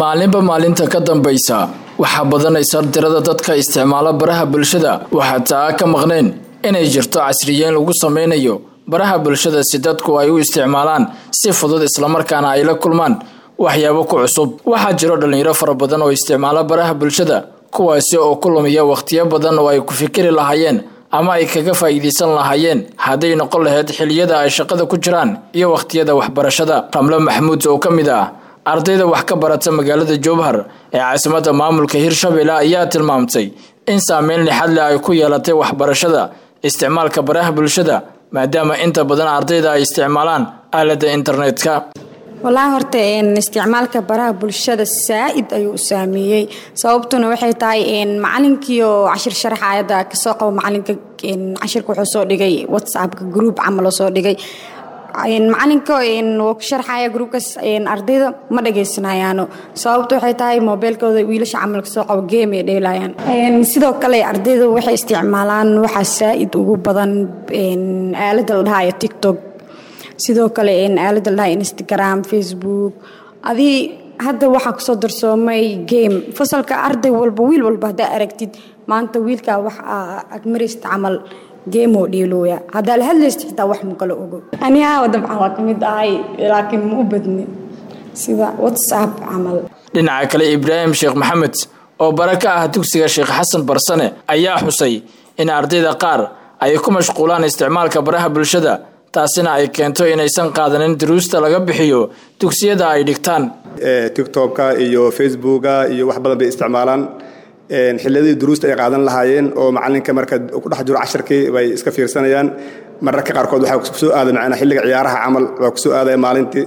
maalinba maalinta ka dambaysa waxaa badanaysa tirada dadka isticmaala baraha bulshada waxaa taa ka maqneen inay jirto casriyeyn lagu sameynayo baraha bulshada si dadku ay u isticmaalaan si fudud isla markaana ay la kulmaan waxyaabo ku cusub. waxaa jiro dhalinyaro fara badan oo isticmaala baraha bulshada kuwaasi oo ku lumiya waqtiyo badan oo ay ku fikiri lahaayeen ama ay kaga faa'iideysan lahaayeen haday noqon lahayd xilliyada ay shaqada ku jiraan iyo waqtiyada waxbarashada. Ramla Maxamuud oo kamid ah ardayda wax ka barata magaalada Jowhar ee caasimadda maamulka Hirshabelle ayaa tilmaamtay in saameyn lixaad leh ay ku yeelatay waxbarashada isticmaalka baraha bulshada maadaama inta badan ardayda ay isticmaalaan aalada internetka. والله horta isticmaalka baraha bulshada saaid ayuu saameeyay sababtuna waxay tahay macallinkii oo cashir sharaxayada ka soo qabo macallinka cashirka wuxuu soo dhigay WhatsApp group camal soo dhigay macallinka oo sharaxaya groupkaas ardayda ma dhageysanayaan sababtu waxay tahay mobilkooda wiilasha camal ka soo qabo game ay dheelayaan sidoo kale ardayda waxay isticmaalaan waxa saaid ugu badan aalada la dhahayo TikTok sidoo kale aalada la Instagram Facebook adii hadda waxa ku soo darsoomay game fasalka arday walba wiil walba hada aragtid maanta wiilka waxa agmarista camal game oo dhiilooya hada la hadlaysto xitaa wax ma kala ogo aniga dabcan waa kamid ahay laakiin ma u badni sida WhatsApp camal. dhinaca kale Ibrahim Sheekh Maxamed oo baraka ah dugsiga Sheekh Xasan Barsane ayaa xusay in ardayda qaar ay ku mashquulaan isticmaalka baraha bulshada taasina ay keento inaysan qaadanin duruusta laga bixiyo dugsiyada ay dhigtaan. TikTok-ka iyo Facebook-ka iyo wax badan bay isticmaalaan xilladii duruusta ay qaadan lahaayeen oo macallinka marka ku dhex jiro casharkii bay iska fiirsanayaan mararka qaarkood waxa ku soo aaday macna xilliga ciyaaraha camal waa ku soo aaday maalintii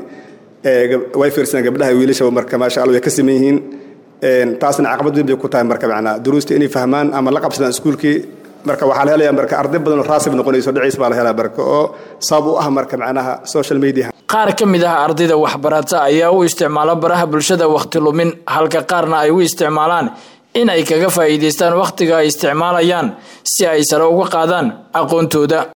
way fiirsanayaan gabdhaha wiilasha marka ma sha Allah way ka sameeyeen taasina caqabad weyn bay ku tahay marka macna duruusta inay fahmaan ama la qabsadaan iskuulkii marka waxa la helayaa marka arday badan oo raasib noqonayso dhiciis baa la helaa marka oo sabab u ah marka macnaha social media. qaar kamid ah ardayda waxbarata ayaa u isticmaala baraha bulshada waqti lumin halka qaarna ay u isticmaalaan in ay kaga faa'iideystaan waqtiga ay isticmaalayaan si ay sare uga qaadaan aqoontooda.